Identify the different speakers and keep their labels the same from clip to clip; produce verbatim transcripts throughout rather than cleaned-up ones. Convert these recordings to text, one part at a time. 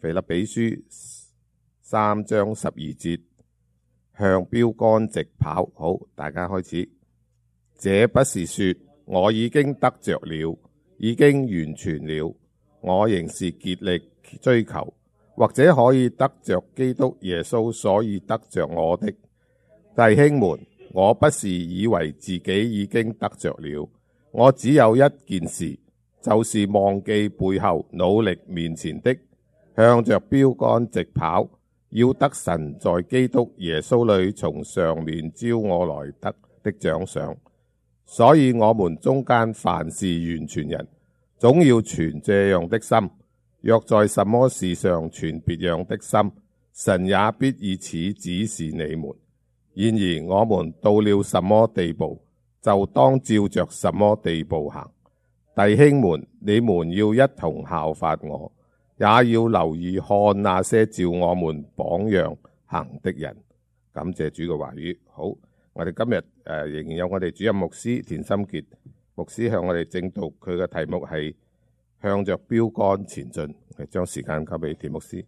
Speaker 1: 腓立比書三章十二節，向標杆直跑。好，大家開始。這不是說我已經得着了，已經完全了，我仍是竭力追求，或者可以得着基督耶穌，所以得着我的。弟兄們，我不是以為自己已經得着了，我只有一件事，就是忘記背後，努力面前的，向着標杆直跑，要得神在基督耶穌裏從上面招我來得的獎賞。所以我們中間凡是完全人，總要存這樣的心，若在什麼事上存別樣的心，神也必以此指示你們。然而我們到了什麼地步，就當照着什麼地步行。弟兄們，你們要一同效法我，也要留意看那些照我們榜樣行的人。感謝主嘅話語。好，我哋今日誒、呃、仍然有我哋主任牧師田心傑牧師向我哋證道，佢嘅題目係向着標杆前進。我將時間交俾田牧師。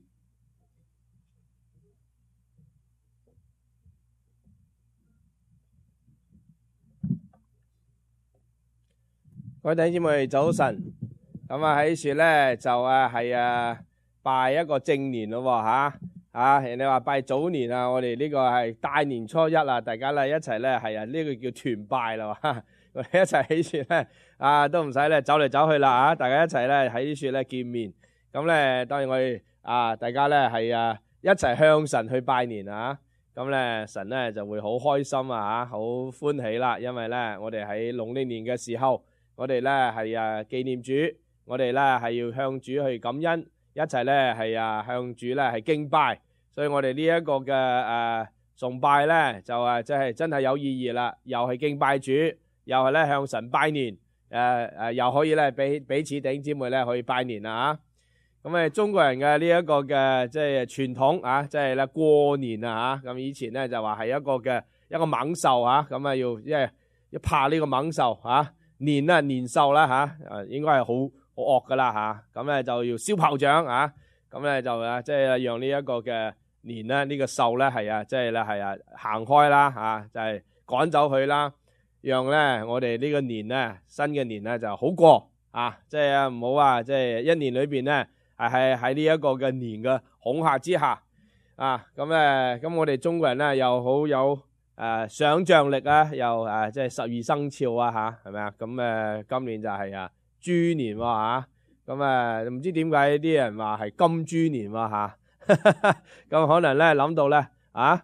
Speaker 2: 各位弟兄姊妹早晨，咁啊喺處咧就啊係啊拜一個正年咯吓啊，人哋話拜早年啊，我哋呢個係大年初一啊，大家咧一齊咧係啊呢個叫團拜啦，我哋一齊喺處咧啊都唔使咧走嚟走去啦啊，大家一齊咧喺呢處咧見面，咁咧當然我哋啊大家咧係啊一齊向神去拜年啊，咁咧神咧就會好開心啊，好歡喜啦，因為咧我哋喺農曆年嘅時候。我哋咧係啊紀念主，我哋咧係要向主去感恩，一齊咧係啊向主咧係敬拜，所以我哋呢一個嘅誒崇拜咧就誒即係真係有意義啦，又係敬拜主，又係咧向神拜年，誒誒又可以咧彼彼此弟兄姊妹咧可以拜年啦嚇。咁誒中國人嘅呢一個嘅即係傳統啊，即係咧過年啊嚇，咁以前咧就話係一個嘅一個猛獸嚇，咁啊要即係要怕呢個猛獸嚇。年啊年獸啦吓，誒應該係好好惡噶啦吓，咁咧就要燒炮仗啊，咁咧就啊即係讓呢一個嘅年咧呢個獸咧係啊即係咧係啊行開啦吓，就係趕走佢啦，讓咧我哋呢個年咧新嘅年咧就好過啊，即係啊唔好話即係一年裏邊咧係係喺呢一個嘅年嘅恐嚇之下啊，咁咧咁我哋中國人咧又好有。誒、呃，想象力啊，又誒，即係十二生肖啊，吓係咪啊？咁誒、呃，今年就係啊豬年吓，咁誒唔知點解啲人話係金豬年吓，咁可能咧諗到咧啊，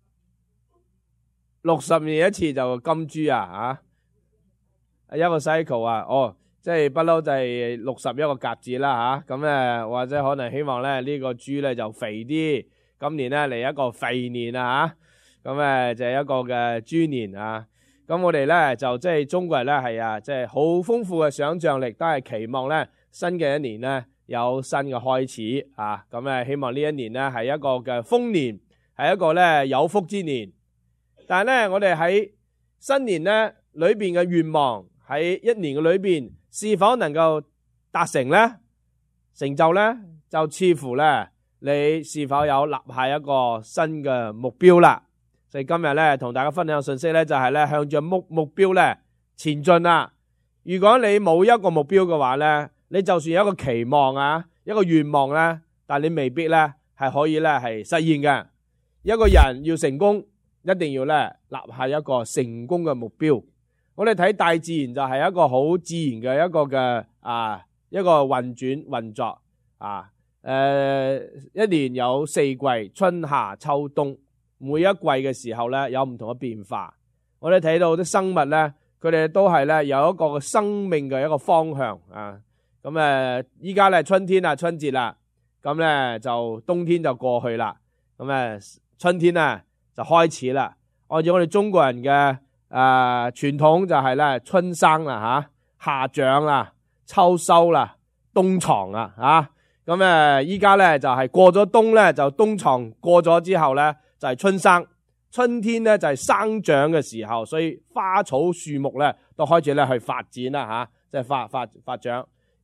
Speaker 2: 六十年一次就金豬啊，吓一個 cycle 啊，哦，即係不嬲就係六十一個甲子啦吓，咁誒或者可能希望咧呢個豬咧就肥啲，今年咧嚟一個肥年啊吓。咁誒就係一個嘅豬年啊！咁我哋咧就即係中國人咧係啊，即係好豐富嘅想像力，都係期望咧新嘅一年咧有新嘅開始啊！咁誒希望呢一年咧係一個嘅豐年，係一個咧有福之年。但係咧我哋喺新年咧裏邊嘅願望喺一年嘅裏邊是否能夠達成咧成就咧，就似乎咧你是否有立下一個新嘅目標啦？所以今日咧同大家分享信息咧就係咧向着目目標咧前進啦。如果你冇一個目標嘅話咧，你就算有一個期望啊，一個願望咧，但你未必咧係可以咧係實現嘅。一個人要成功，一定要咧立下一個成功嘅目標。我哋睇大自然就係一個好自然嘅一個嘅啊一個運轉運作啊。誒、呃，一年有四季，春夏秋冬。每一季嘅時候咧，有唔同嘅變化。我哋睇到啲生物咧，佢哋都係咧有一個生命嘅一個方向啊。咁誒，依家咧春天啊，春節啦，咁咧就冬天就過去啦。咁誒，春天咧就開始啦。按照我哋中國人嘅誒傳統，就係咧春生啦吓，夏長啦，秋收啦，冬藏啦吓。咁誒，依家咧就係過咗冬咧，就冬藏過咗之後咧。就係春生，春天咧就係生長嘅時候，所以花草樹木咧都開始咧去發展啦吓，即係發發發長。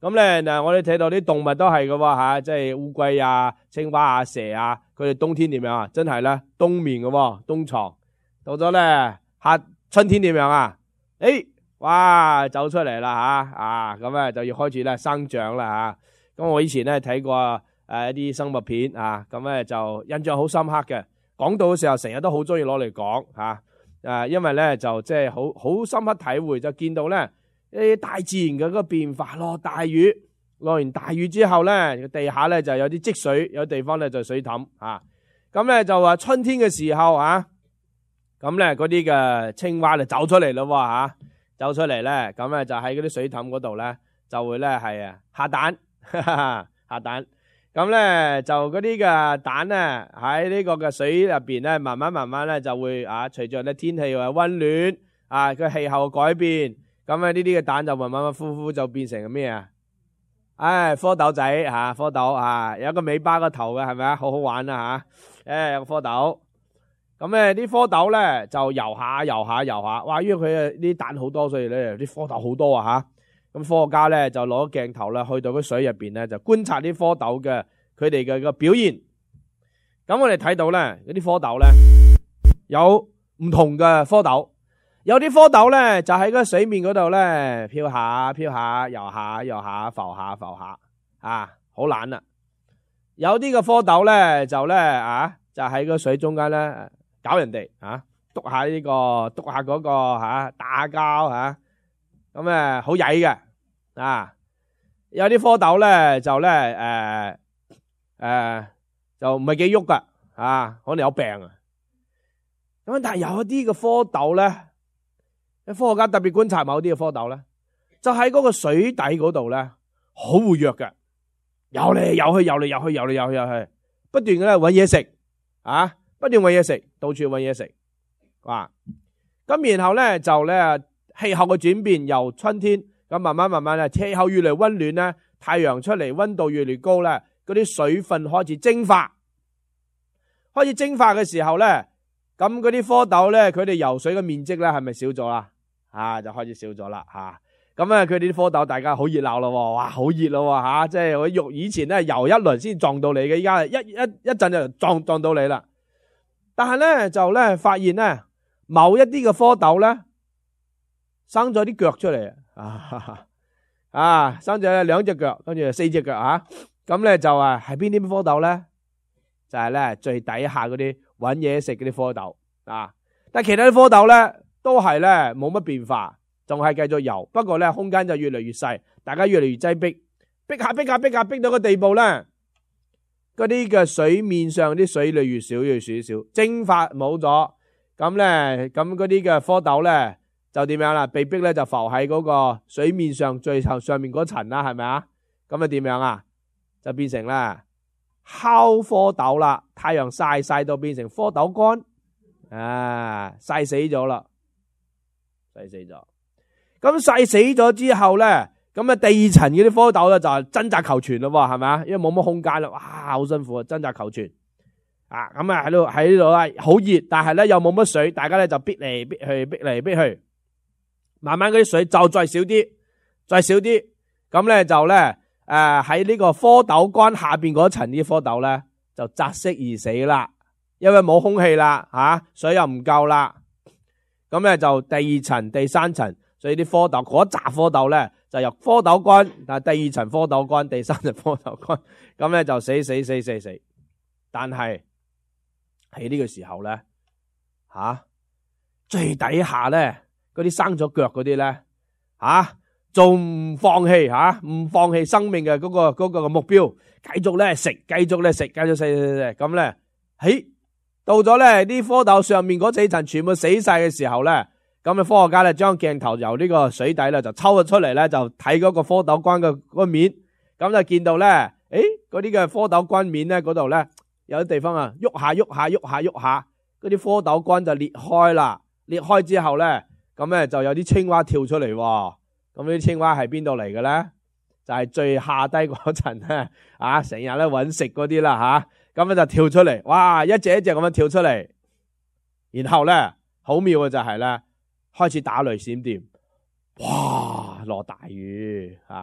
Speaker 2: 咁咧嗱，我哋睇到啲動物都係㗎喎吓，即係烏龜啊、青蛙啊、蛇啊，佢哋冬天點樣啊？真係咧冬眠㗎喎，冬藏。到咗咧夏春天點樣啊？誒，哇，走出嚟啦吓啊！咁咧就要開始咧生長啦吓。咁我以前咧睇過誒一啲生物片啊，咁咧就印象好深刻嘅。講到嘅時候，成日都好中意攞嚟講吓。誒，因為咧就即係好好深刻體會，就見到咧。誒，大自然嘅嗰個變化，落大雨，落完大雨之後咧，地下咧就有啲積水，有地方咧就水凼啊。咁咧就話春天嘅時候啊，咁咧嗰啲嘅青蛙就走出嚟咯吓，走出嚟咧，咁咧就喺嗰啲水凼嗰度咧，就會咧係啊下蛋，哈哈下蛋。咁咧就嗰啲嘅蛋咧喺呢個嘅水入邊咧，慢慢慢慢咧就會啊，隨着咧天氣又溫暖啊，個氣候改變。咁咧呢啲嘅蛋就慢慢慢呼呼就變成咩啊？唉，蝌蚪仔吓，蝌蚪啊，有一個尾巴個頭嘅係咪啊？好好玩啊吓！誒，有個蝌蚪。咁咧啲蝌蚪咧就游下游下游下，哇！因為佢啊啲蛋好多，所以咧啲蝌蚪好多啊吓。咁科學家咧就攞鏡頭啦，去到個水入邊咧就觀察啲蝌蚪嘅佢哋嘅個表現。咁我哋睇到咧嗰啲蝌蚪咧有唔同嘅蝌蚪。有啲蝌蚪咧就喺個水面嗰度咧飄下飄下游下游下浮下浮下啊，好懶啦。有啲嘅蝌蚪咧就咧啊就喺個水中間咧搞人哋啊，篤下呢個篤下嗰個吓，打下交吓，咁誒好曳嘅啊。有啲蝌蚪咧就咧誒誒就唔係幾喐噶啊，可能有病啊。咁但係有一啲嘅蝌蚪咧。科學家特別觀察某啲嘅蝌蚪咧，就喺嗰個水底嗰度咧，好活躍嘅，游嚟游去，游嚟游去，游嚟游去，游去，不斷嘅咧搵嘢食，啊，不斷搵嘢食，到處搵嘢食，哇！咁然後咧就咧氣候嘅轉變，由春天咁慢慢慢慢咧，氣候越嚟溫暖咧，太陽出嚟，溫度越嚟越高咧，嗰啲水分開始蒸發，開始蒸發嘅時候咧，咁嗰啲蝌蚪咧，佢哋游水嘅面積咧係咪少咗啦？啊，就開始少咗啦，吓咁啊！佢哋啲蝌蚪大家好熱鬧咯，哇，好熱咯，吓、啊！即係我肉以前咧游一輪先撞到你嘅，依家一一一陣就撞撞到你啦。但係咧就咧發現咧，某一啲嘅蝌蚪咧生咗啲腳出嚟啊，啊，生咗兩隻腳，跟住四隻腳吓。咁、啊、咧就啊係邊啲蝌蚪咧？就係、是、咧最底下嗰啲搵嘢食嗰啲蝌蚪啊。但係其他啲蝌蚪咧。都係咧冇乜變化，仲係繼續游，不過咧空間就越嚟越細，大家越嚟越擠逼，逼下逼下逼下逼到個地步咧，嗰啲嘅水面上啲水類越少越少越少，蒸發冇咗，咁咧咁嗰啲嘅蝌蚪咧就點樣啦？被逼咧就浮喺嗰個水面上最後上面嗰層啦，係咪啊？咁啊點樣啊？就變成咧烤蝌蚪啦，太陽曬曬到變成蝌蚪乾啊，曬死咗啦。曬死咗，咁曬死咗之後咧，咁啊第二層嗰啲蝌蚪咧就係掙扎求存咯，係咪啊？因為冇乜空間啦，哇，好辛苦啊，掙扎求存啊！咁啊喺度喺呢度啦，好熱，但係咧又冇乜水，大家咧就逼嚟逼去，逼嚟逼去，慢慢嗰啲水就再少啲，再少啲，咁咧就咧誒喺呢個蝌蚪乾下邊嗰層啲蝌蚪咧就窒息而死啦，因為冇空氣啦，吓、啊、水又唔夠啦。咁咧就第二層、第三層，所以啲蝌蚪嗰扎蝌蚪咧就由蝌蚪乾，但係第二層蝌蚪乾，第三層蝌蚪乾，咁咧就死死死死死。但係喺呢個時候咧，吓、啊、最底下咧嗰啲生咗腳嗰啲咧，吓仲唔放棄吓，唔、啊、放棄生命嘅嗰、嗰個、嗰個目標，繼續咧食，繼續咧食，繼續食食食，咁咧，喺。到咗咧，啲蝌蚪上面嗰幾層全部死晒嘅時候咧，咁啊科學家咧將鏡頭由呢個水底咧就抽咗出嚟咧，就睇嗰個蝌蚪乾嘅個面，咁就見到咧，誒嗰啲嘅蝌蚪乾面咧嗰度咧有啲地方啊喐下喐下喐下喐下，嗰啲蝌蚪乾就裂開啦，裂開之後咧，咁咧就有啲青蛙跳出嚟，咁呢啲青蛙係邊度嚟嘅咧？就係、是、最下低嗰層咧，啊成日咧搵食嗰啲啦吓。咁咧就跳出嚟，哇！一隻一隻咁樣跳出嚟，然後咧好妙嘅就係咧開始打雷閃電，哇！落大雨啊，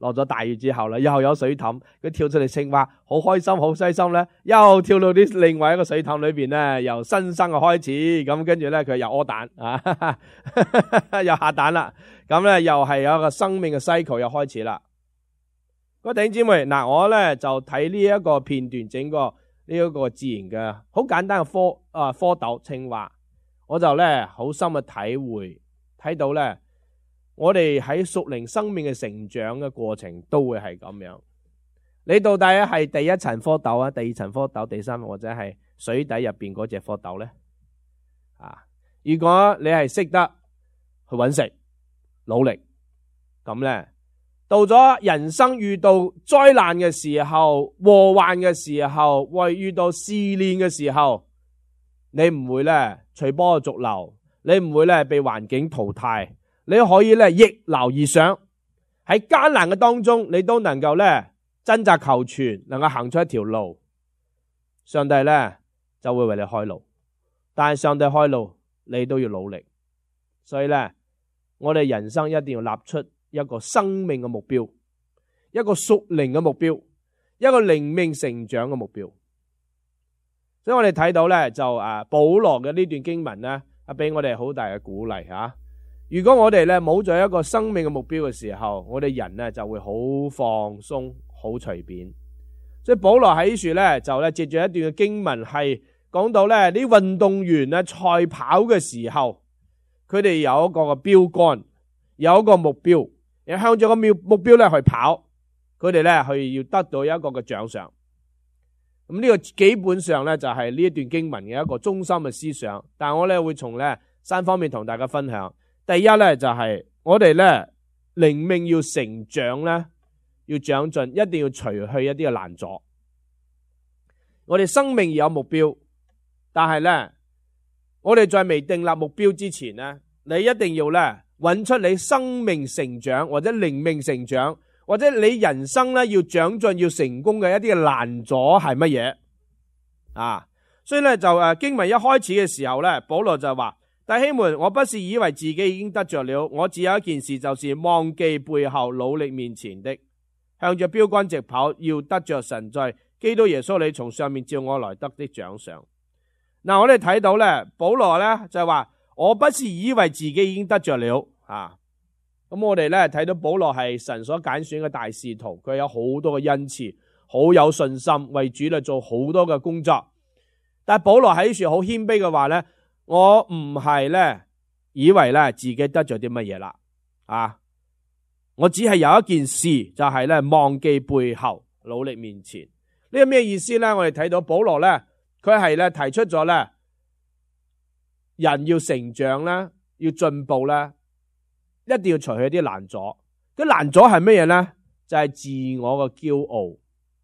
Speaker 2: 落咗大雨之後啦，又有水凼，佢跳出嚟青蛙，好開心好開心咧，又跳到啲另外一個水凼裏邊咧，由新生嘅開始，咁跟住咧佢又屙蛋啊，又下蛋啦，咁咧又係有一個生命嘅 cycle 又開始啦。各位弟兄姊妹，嗱我咧就睇呢一個片段，整個呢一個自然嘅好簡單嘅蝌啊蝌蚪青蛙，我就咧好深嘅體會，睇到咧我哋喺屬靈生命嘅成長嘅過程都會係咁樣。你到底係第一層蝌蚪啊，第二層蝌蚪，第三或者係水底入邊嗰隻蝌蚪咧？啊，如果你係識得去搵食、努力，咁咧。到咗人生遇到災難嘅時候、禍患嘅時候、為遇到試煉嘅時候，你唔會咧隨波逐流，你唔會咧被環境淘汰，你可以咧逆流而上，喺艱難嘅當中，你都能夠咧掙扎求全，能夠行出一條路。上帝咧就會為你開路，但係上帝開路，你都要努力。所以咧，我哋人生一定要立出一個生命嘅目標，一個屬靈嘅目標，一個靈命成長嘅目標。所以我哋睇到咧，就誒保羅嘅呢段經文咧，啊俾我哋好大嘅鼓勵吓。如果我哋咧冇咗一個生命嘅目標嘅時候，我哋人咧就會好放鬆、好隨便。所以保羅喺呢處咧就咧接住一段嘅經文，係講到咧啲運動員咧賽跑嘅時候，佢哋有一個嘅標杆，有一個目標。又向住個目目標咧去跑，佢哋咧去要得到一個嘅獎賞。咁呢個基本上咧就係呢一段經文嘅一個中心嘅思想。但係我咧會從咧三方面同大家分享。第一咧就係我哋咧靈命要成長咧，要長進，一定要除去一啲嘅攔阻。我哋生命有目標，但係咧我哋在未訂立目標之前咧，你一定要咧。揾出你生命成長或者靈命成長或者你人生咧要長進要成功嘅一啲嘅攔阻係乜嘢啊？所以咧就誒經文一開始嘅時候咧，保羅就話：弟兄們，我不是以為自己已經得着了，我只有一件事，就是忘記背後，努力面前的，向着標竿直跑，要得着神在基督耶穌裏從上面召我來得的獎賞。嗱，我哋睇到咧，保羅咧就係話：我不是以為自己已經得着了。啊，咁我哋咧睇到保羅係神所揀選嘅大使徒，佢有好多嘅恩賜，好有信心，為主咧做好多嘅工作。但係保羅喺呢處好謙卑嘅話咧，我唔係咧以為咧自己得咗啲乜嘢啦，啊，我只係有一件事，就係咧忘記背後，努力面前。呢個咩意思咧？我哋睇到保羅咧，佢係咧提出咗咧，人要成長咧，要進步咧。一定要除去啲攔阻，啲攔阻係乜嘢咧？就係自我嘅驕傲。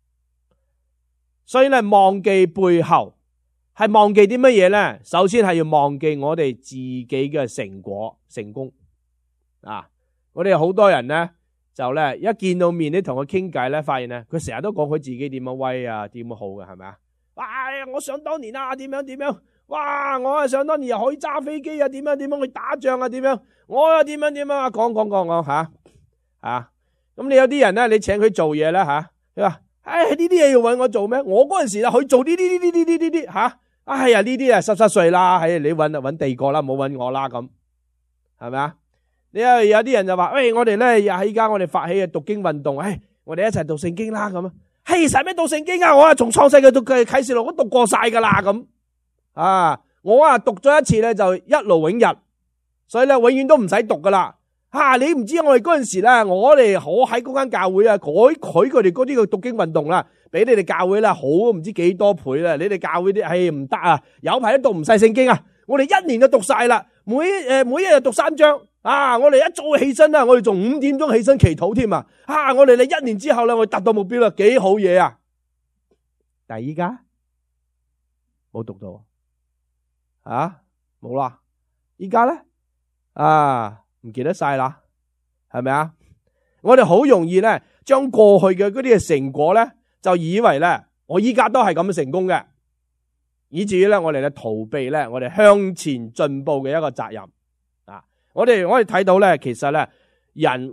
Speaker 2: 所以咧，忘記背後係忘記啲乜嘢咧？首先係要忘記我哋自己嘅成果、成功啊！我哋好多人咧，就咧一見到面，你同佢傾偈咧，發現咧，佢成日都講佢自己點樣威啊，點樣好嘅，係咪啊？哎呀，我想當年啊，點樣點樣。哇！我啊想當年又可以揸飛機啊，點樣點樣去打仗啊，點樣我又點樣點樣啊，講講講講吓吓。咁你有啲人咧，你請佢做嘢咧吓，佢話：唉，呢啲嘢要搵我做咩？我嗰陣時啊，去做呢啲呢啲呢啲呢啲吓。哎呀，呢啲啊濕濕碎啦，係你搵啊搵第個啦，冇搵我啦咁，係咪啊？你有有啲人就話：喂，我哋咧又喺而家我哋發起嘅讀經運動，唉，我哋一齊讀聖經啦咁啊。嘿，使咩讀聖經啊？我啊從創世嘅讀嘅啟示錄都讀過晒噶啦咁。啊！我啊讀咗一次咧，就一勞永逸，所以咧永遠都唔使讀噶啦。吓，你唔知我哋嗰陣時咧，我哋好喺嗰間教會啊，改佢佢哋嗰啲嘅讀經運動啦，比你哋教會咧好唔知幾多倍啦。你哋教會啲係唔得啊，有排都讀唔晒聖經啊。我哋一年就讀晒啦，每誒每一日讀三章啊。我哋一早起身啦，我哋仲五點鐘起身祈禱添啊。啊，我哋咧一年之後咧，我哋達到目標啦，幾好嘢啊！但係依家冇讀到。啊，冇啦！依家咧啊，唔記得晒啦，係咪啊？我哋好容易咧，將過去嘅嗰啲嘅成果咧，就以為咧，我依家都係咁成功嘅，以至於咧，我哋咧逃避咧，我哋向前進步嘅一個責任啊！我哋我哋睇到咧，其實咧，人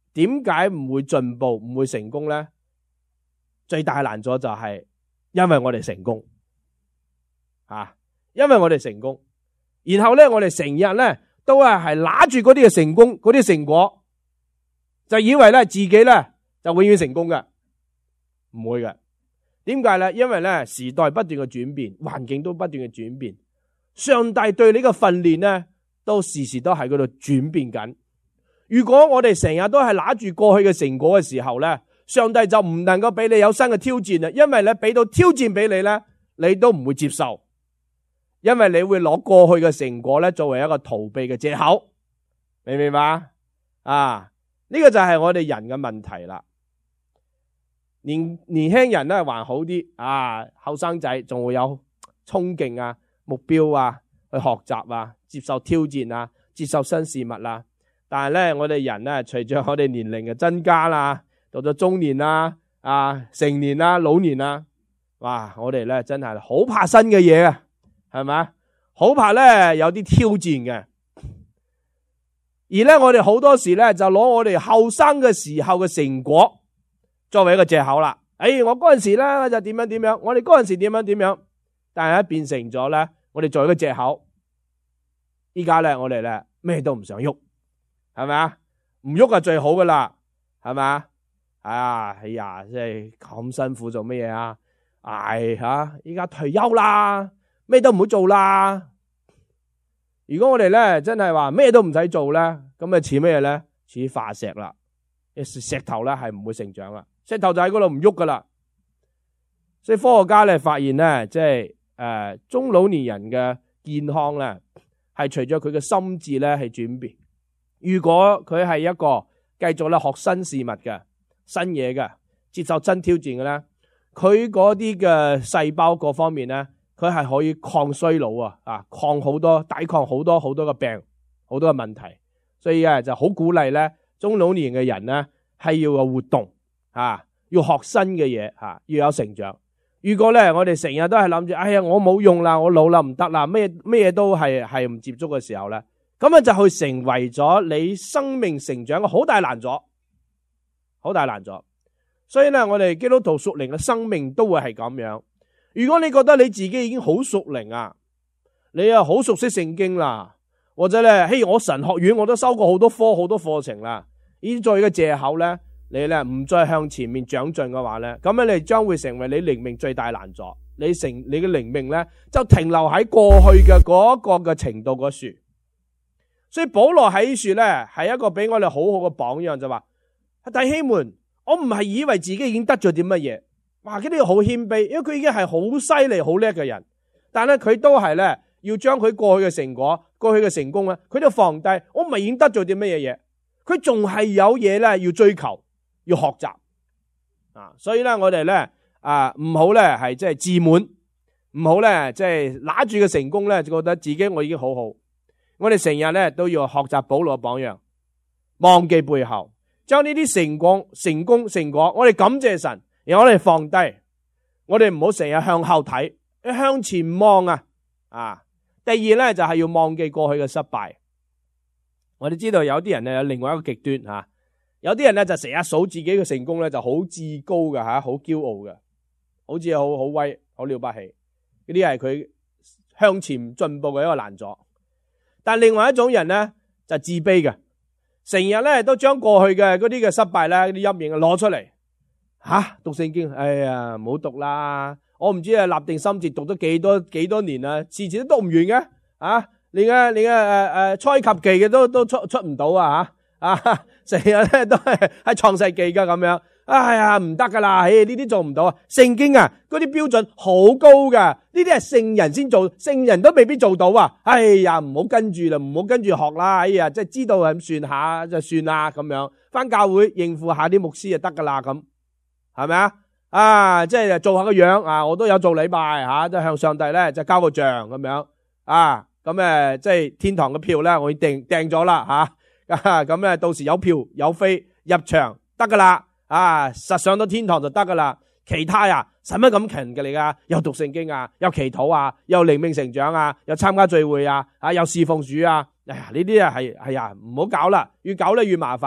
Speaker 2: 點解唔會進步，唔會成功咧？最大難咗就係因為我哋成功啊，因為我哋成功，然後咧我哋成日咧都係係拿住嗰啲嘅成功，嗰啲成果，就以為咧自己咧就永遠成功嘅，唔會嘅。點解咧？因為咧時代不斷嘅轉變，環境都不斷嘅轉變，上帝對你嘅訓練咧都時時都喺嗰度轉變緊。如果我哋成日都係拿住過去嘅成果嘅時候咧，上帝就唔能夠俾你有新嘅挑戰啦，因為咧俾到挑戰俾你咧，你都唔會接受，因為你會攞過去嘅成果咧作為一個逃避嘅借口，明唔明白啊？呢個就係我哋人嘅問題啦。年年輕人咧還好啲啊，後生仔仲會有衝勁啊、目標啊、去學習啊、接受挑戰啊、接受新事物啦。但係咧，我哋人咧，隨着我哋年齡嘅增加啦，到咗中年啦、啊成年啦、老年啦，哇！我哋咧真係好怕新嘅嘢啊，係咪？好怕咧有啲挑戰嘅。而咧，我哋好多時咧就攞我哋後生嘅時候嘅成果作為一個借口啦。誒，我嗰陣時咧就點樣點樣，我哋嗰陣時點樣點樣，但係咧變成咗咧，我哋做一個借口。依家咧，我哋咧咩都唔想喐。係咪啊？唔喐就最好噶啦，係咪啊？啊，哎呀，即係咁辛苦做乜嘢啊？唉吓，依家退休啦，咩都唔好做啦。如果我哋咧真係話咩都唔使做咧，咁啊似咩嘢咧？似化石啦，石頭咧係唔會成長啦，石頭就喺嗰度唔喐噶啦。所以科學家咧發現咧，即係誒中老年人嘅健康咧，係隨着佢嘅心智咧係轉變。如果佢係一個繼續咧學新事物嘅新嘢嘅，接受真挑戰嘅咧，佢嗰啲嘅細胞各方面咧，佢係可以抗衰老啊，啊抗好多抵抗好多好多嘅病，好多嘅問題。所以啊就好鼓勵咧中老年嘅人咧係要有活動啊，要學新嘅嘢啊，要有成長。如果咧我哋成日都係諗住，哎呀我冇用啦，我老啦唔得啦，咩咩都係係唔接觸嘅時候咧。咁樣就去成為咗你生命成長嘅好大難阻，好大難阻。所以咧，我哋基督徒屬靈嘅生命都會係咁樣。如果你覺得你自己已經好屬靈啊，你啊好熟悉聖經啦，或者咧，嘿，我神學院我都收過好多科好多課程啦，呢啲再嘅借口咧，你咧唔再向前面長進嘅話咧，咁樣你將會成為你靈命最大難阻。你成你嘅靈命咧就停留喺過去嘅嗰個嘅程度嗰處。所以保羅喺呢處咧係一個俾我哋好好嘅榜樣，就話弟兄們，我唔係以為自己已經得咗啲乜嘢，哇！呢啲好謙卑，因為佢已經係好犀利、好叻嘅人，但係咧佢都係咧要將佢過去嘅成果、過去嘅成功咧，佢都放低。我唔係已經得咗啲乜嘢嘢，佢仲係有嘢咧要追求、要學習啊！所以咧我哋咧啊唔好咧係即係自滿，唔好咧即係拿住嘅成功咧就覺得自己我已經好好。我哋成日咧都要學習保羅嘅榜樣，忘記背後，將呢啲成功、成功、成果，我哋感謝神，然後我哋放低，我哋唔好成日向後睇，向前望啊！啊，第二咧就係要忘記過去嘅失敗。我哋知道有啲人咧有另外一個極端吓，有啲人咧就成日數自己嘅成功咧就好自高嘅吓，好驕傲嘅，好似好好威、好了不起，呢啲係佢向前進步嘅一個難阻。但另外一種人咧就自卑嘅，成日咧都將過去嘅嗰啲嘅失敗咧、嗰啲陰影攞出嚟吓，讀聖經，哎呀唔好讀啦！我唔知啊，立定心志讀咗幾多幾多年啦，次次都讀唔完嘅啊！連嘅連嘅誒誒初級記嘅都都出出唔到啊吓啊！成日咧都係喺創世記噶咁樣。哎呀，唔得噶啦！唉，呢啲做唔到啊！聖經啊，嗰啲標準好高噶，呢啲係聖人先做，聖人都未必做到啊！哎呀，唔好跟住啦，唔好跟住學啦！哎呀，即係知道咁算下就算啦，咁樣翻教會應付下啲牧師就得噶啦，咁係咪啊？啊，即係做下個樣啊！我都有做禮拜吓，即係向上帝咧就交個賬咁樣啊！咁誒，即係天堂嘅票咧，我已經訂訂咗啦吓，咁咧到時有票有飛入場得噶啦。啊，實上到天堂就得噶啦，其他呀使乜咁勤嘅嚟噶？又讀聖經啊，又祈禱啊，又靈命成長啊，又參加聚會啊，啊又侍奉主啊，哎呀呢啲啊係係啊唔好搞啦，越搞咧越麻煩，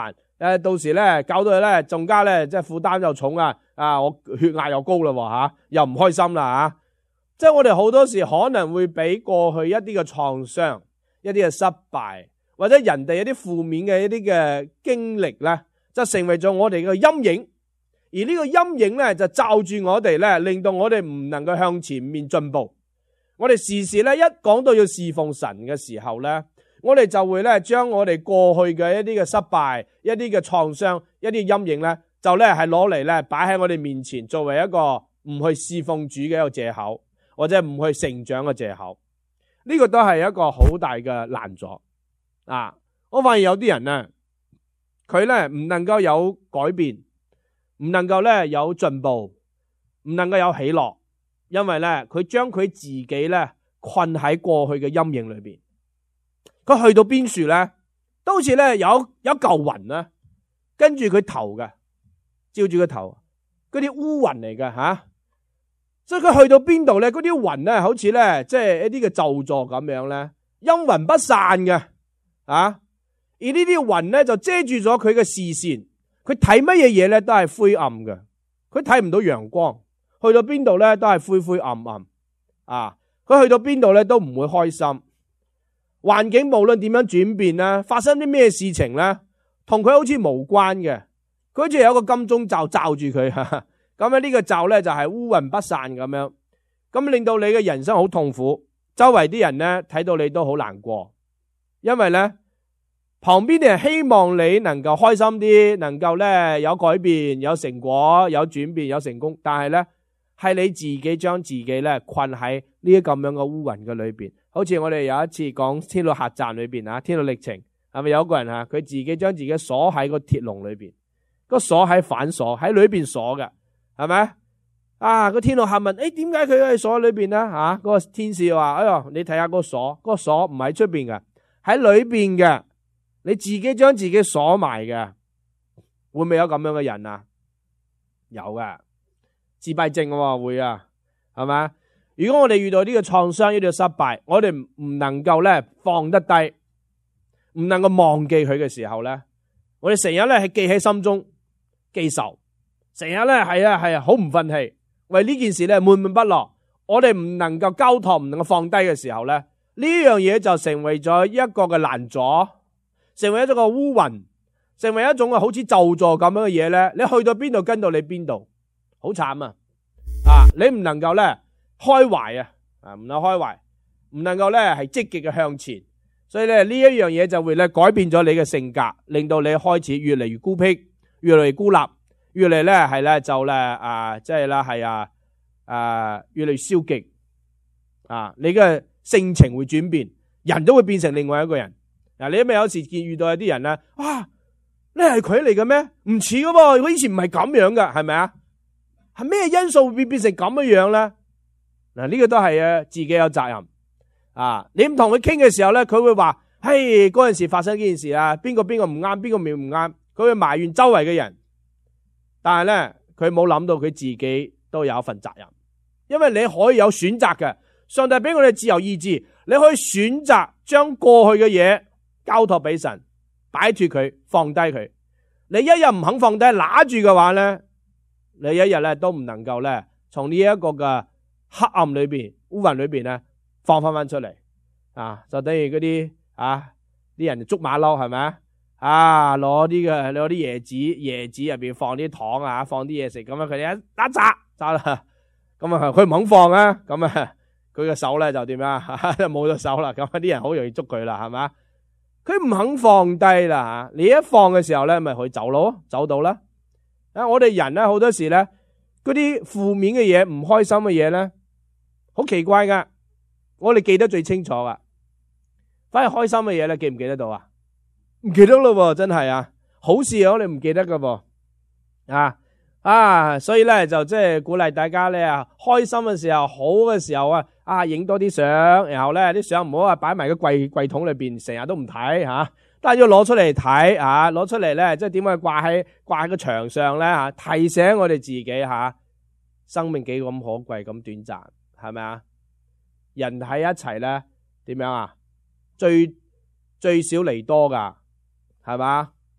Speaker 2: 誒到時咧搞到佢咧仲加咧即係負擔又重啊！啊，我血壓又高啦喎嚇，又唔開心啦嚇。即係我哋好多時可能會俾過去一啲嘅創傷、一啲嘅失敗，或者人哋一啲負面嘅一啲嘅經歷咧，就成為咗我哋嘅陰影。而呢個陰影咧就罩住我哋咧，令到我哋唔能夠向前面進步。我哋時時咧一講到要侍奉神嘅時候咧，我哋就會咧將我哋過去嘅一啲嘅失敗、一啲嘅創傷、一啲陰影咧，就咧係攞嚟咧擺喺我哋面前，作為一個唔去侍奉主嘅一個借口，或者唔去成長嘅借口。呢個都係一個好大嘅難阻啊！我發現有啲人咧，佢咧唔能夠有改變，唔能夠咧有進步，唔能夠有喜樂，因為咧佢將佢自己咧困喺過去嘅陰影裏邊。佢去到邊處咧，都好似咧有有嚿雲啦，跟住佢頭嘅，照住個頭，嗰啲烏雲嚟嘅吓。所以佢去到邊度咧，嗰啲雲咧好似咧即係一啲嘅咒詛咁樣咧，陰魂不散嘅啊。而呢啲雲咧就遮住咗佢嘅視線，佢睇乜嘢嘢咧都係灰暗嘅，佢睇唔到陽光。去到邊度咧都係灰灰暗暗啊！佢去到邊度咧都唔會開心。環境無論點樣轉變啦，發生啲咩事情咧，同佢好似無關嘅。佢好似有一個金鐘罩罩住佢，咁呢個罩咧就係烏雲不散咁樣，咁令到你嘅人生好痛苦。周圍啲人咧睇到你都好難過，因為咧旁邊啲人希望你能夠開心啲，能夠咧有改變、有成果、有轉變、有成功，但係咧係你自己將自己咧困喺呢啲咁樣嘅烏雲嘅裏邊。好似我哋有一次講天路客棧裏邊啊，天路歷程係咪有一個人啊？佢自己將自己鎖喺個鐵籠裏邊，個鎖喺反鎖喺裏邊鎖嘅，係咪啊？個天路客問：誒，點解佢喺鎖喺裏邊咧？吓，嗰個天使話：哎喲，你睇下個鎖，個鎖唔喺出邊嘅，喺裏邊嘅，你自己將自己鎖埋嘅，會唔會有咁樣嘅人啊？有嘅，自閉症喎會啊，係咪？如果我哋遇到呢個創傷、呢個失敗，我哋唔能夠咧放得低，唔能夠忘記佢嘅時候咧，我哋成日咧係記喺心中記仇，成日咧係啊係啊好唔忿氣，為呢件事咧悶悶不樂。我哋唔能夠交託，唔能夠放低嘅時候咧，呢樣嘢就成為咗一個嘅攔阻，成為一種個烏雲，成為一種好似咒詛咁樣嘅嘢咧。你去到邊度跟到你邊度，好慘啊！啊，你唔能夠咧。開懷啊，啊唔能開懷，唔能夠咧係積極嘅向前，所以咧呢一樣嘢就會咧改變咗你嘅性格，令到你開始越嚟越孤僻，越嚟越孤立，越嚟咧係咧就咧啊即係啦係啊啊越嚟越消極啊，你嘅性情會轉變，人都會變成另外一個人。嗱，你咪有時見遇到有啲人咧，哇，你係佢嚟嘅咩？唔似噶噃，佢以前唔係咁樣噶，係咪啊？係咩因素會變成咁嘅樣咧？嗱，呢個都係啊，自己有責任啊！你唔同佢傾嘅時候咧，佢會話：嘿，嗰陣時發生呢件事啊，邊個邊個唔啱，邊個面唔啱，佢會埋怨周圍嘅人。但係咧，佢冇諗到佢自己都有一份責任，因為你可以有選擇嘅。上帝俾我哋自由意志，你可以選擇將過去嘅嘢交託俾神，擺脫佢，放低佢。你一日唔肯放低，揦住嘅話咧，你一日咧都唔能夠咧從呢一個嘅黑暗裏邊、烏雲裏邊咧，放翻翻出嚟啊！就等於嗰啲啊啲人捉馬騮係咪啊？啊，攞啲嘅攞啲椰子，椰子入邊放啲糖啊，放啲嘢食，咁樣佢哋一打扎扎啦，咁啊佢唔肯放啊，咁啊佢嘅手咧就點啊？冇咗手啦，咁啲人好容易捉佢啦，係咪？佢唔肯放低啦吓，你一放嘅時候咧，咪可以走咯，走到啦。啊，我哋人咧好多時咧，嗰啲負面嘅嘢、唔開心嘅嘢咧。好奇怪噶，我哋記得最清楚噶，反而開心嘅嘢咧，記唔記得到啊？唔記得咯，真係啊！好事我哋唔記得噶噃，啊啊，所以咧就即係鼓勵大家咧啊，開心嘅時候、好嘅時候啊，啊影多啲相，然後咧啲相唔好啊擺埋個櫃櫃桶裏邊，成日都唔睇吓，但係要攞出嚟睇啊，攞出嚟咧即係點樣掛喺掛喺個牆上咧吓，提醒我哋自己吓，生命幾咁可貴，咁短暫。係咪啊？人喺一齊咧，點樣啊？最最少離多噶，係嘛？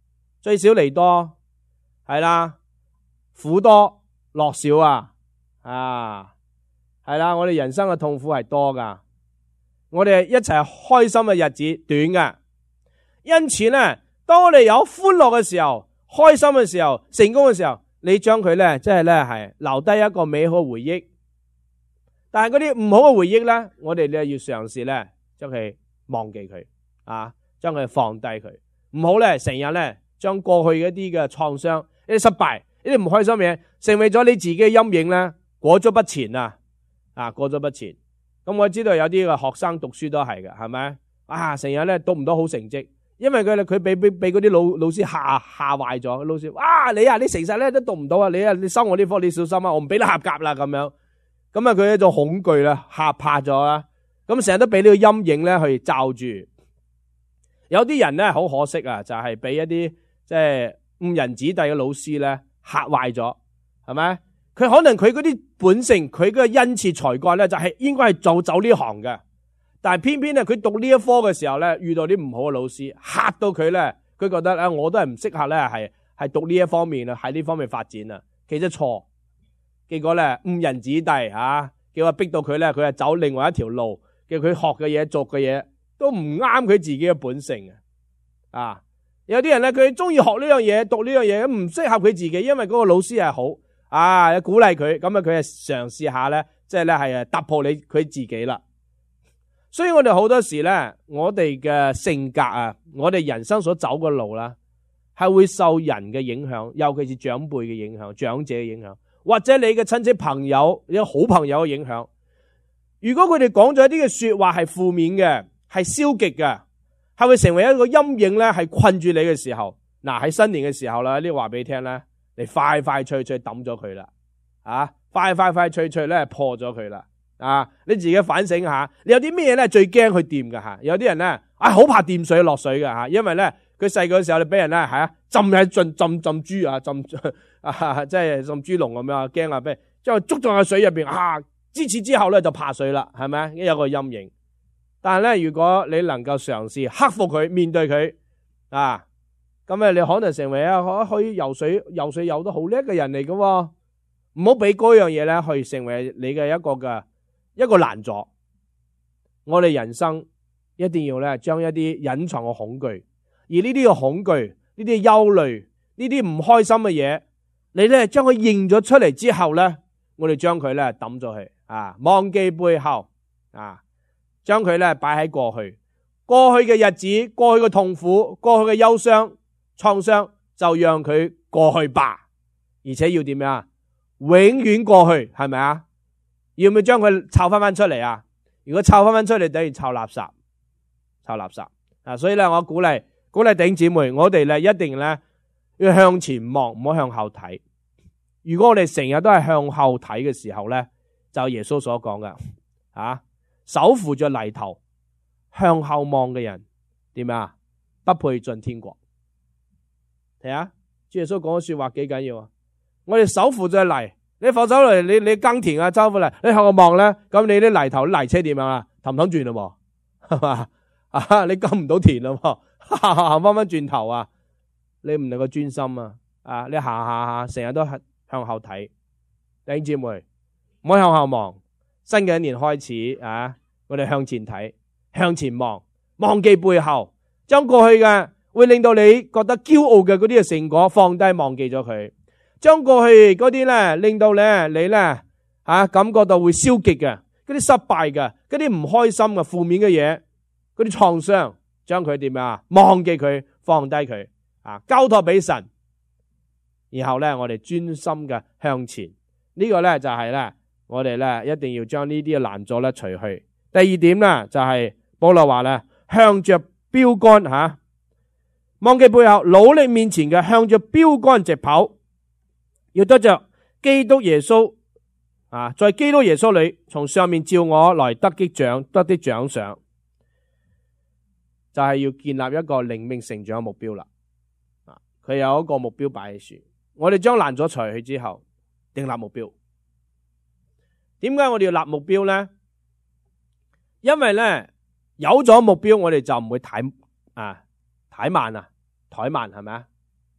Speaker 2: 聚少離多，係啦，苦多樂少啊，啊，係啦，我哋人生嘅痛苦係多噶，我哋一齊開心嘅日子短噶，因此咧，當我哋有歡樂嘅時候、開心嘅時候、成功嘅時候，你將佢咧，即係咧係留低一個美好嘅回憶。但係嗰啲唔好嘅回憶咧，我哋咧要嘗試咧將佢忘記佢，啊，將佢放低佢，唔好咧成日咧將過去一啲嘅創傷、一啲失敗、一啲唔開心嘅嘢，成為咗你自己嘅陰影咧，裹足不前啊！啊，裹足不前。咁我知道有啲嘅學生讀書都係嘅，係咪？啊，成日咧讀唔到好成績，因為佢佢俾俾俾嗰啲老老師嚇嚇壞咗。老師，哇，你啊，你成日咧都讀唔到啊！你啊，你收我呢科，你小心啊！我唔俾你合格啦咁樣。咁啊，佢一種恐懼啦，嚇怕咗啦。咁成日都俾呢個陰影咧去罩住。有啲人咧好可惜啊，就係俾一啲即係誤人子弟嘅老師咧嚇壞咗，係咪？佢可能佢嗰啲本性，佢嗰個恩賜才幹咧，就係應該係做走呢行嘅。但係偏偏咧，佢讀呢一科嘅時候咧，遇到啲唔好嘅老師，嚇到佢咧，佢覺得咧，我都係唔適合咧，係係讀呢一方面啊，喺呢方面發展啊。其實錯。結果咧誤人子弟吓，叫佢逼到佢咧，佢係走另外一條路，叫佢學嘅嘢、做嘅嘢都唔啱佢自己嘅本性啊！有啲人咧，佢中意學呢樣嘢、讀呢樣嘢，唔適合佢自己，因為嗰個老師係好啊，鼓勵佢，咁啊佢係嘗試下咧，即係咧係啊突破你佢自己啦。所以我哋好多時咧，我哋嘅性格啊，我哋人生所走嘅路啦，係會受人嘅影響，尤其是長輩嘅影響、長者嘅影響。或者你嘅親戚朋友，有好朋友嘅影響。如果佢哋講咗一啲嘅說話係負面嘅，係消極嘅，係會成為一個陰影咧，係困住你嘅時候，嗱喺新年嘅時候啦，呢個話俾你聽咧，你快快脆脆抌咗佢啦，啊，快快快脆脆咧破咗佢啦，啊，你自己反省下，你有啲咩咧最驚去掂㗎吓？有啲人咧，啊好怕掂水落水㗎吓，因為咧佢細個嘅時候你俾人咧係啊浸喺浸浸浸豬啊浸。啊，即係浸豬籠咁樣，驚啊！俾即係捉咗喺水入邊啊！自此之後咧就怕水啦，係咪？有個陰影。但係咧，如果你能夠嘗試克服佢，面對佢啊，咁啊，你可能成為啊可以游水、游水游得好叻嘅人嚟㗎喎。唔好俾嗰樣嘢咧去成為你嘅一個嘅一個難阻。我哋人生一定要咧將一啲隱藏嘅恐懼，而呢啲嘅恐懼、呢啲憂慮、呢啲唔開心嘅嘢。你咧將佢認咗出嚟之後咧，我哋將佢咧抌咗去啊，忘記背後啊，將佢咧擺喺過去，過去嘅日子、過去嘅痛苦、過去嘅憂傷、創傷，就讓佢過去吧。而且要點樣啊？永遠過去，係咪啊？要唔要將佢抄翻翻出嚟啊？如果抄翻翻出嚟，等於抄垃圾，抄垃圾啊！所以咧，我鼓勵鼓勵弟兄姊妹，我哋咧一定咧。要向前望，唔好向後睇。如果我哋成日都係向後睇嘅時候咧，就耶穌所講嘅啊，手扶着犁頭向後望嘅人點啊？不配進天國。睇下，主耶穌講嘅說話幾緊要啊！我哋手扶着犁，你放手嚟，你你耕田啊，周扶犁，你向後望咧，咁你啲犁頭啲犁車點樣啊？氹唔氹轉咯，係嘛？啊，你耕唔到田咯，行行翻翻轉頭啊！你唔能夠專心啊！啊，你行下下，成日都係向後睇。弟兄姊妹，唔好向後望。新嘅一年開始啊，我哋向前睇，向前望，忘記背後，將過去嘅會令到你覺得驕傲嘅嗰啲嘅成果放低，忘記咗佢。將過去嗰啲咧，令到咧你咧啊感覺到會消極嘅，嗰啲失敗嘅，嗰啲唔開心嘅負面嘅嘢，嗰啲創傷，將佢點啊？忘記佢，放低佢。啊，交託俾神，然後咧，我哋專心嘅向前。呢個咧就係咧，我哋咧一定要將呢啲嘅難阻咧除去。第二點咧就係保羅話咧，向着標杆吓，忘記背後，努力面前嘅，向着標杆直跑，要得着基督耶穌啊，在基督耶穌裏，從上面召我來得的獎，得的獎賞，就係要建立一個靈命成長嘅目標啦。佢有一個目標擺喺樹，我哋將難咗除去之後，定立目標。點解我哋要立目標咧？因為咧有咗目標，我哋就唔會怠啊怠慢啊怠慢，係咪啊？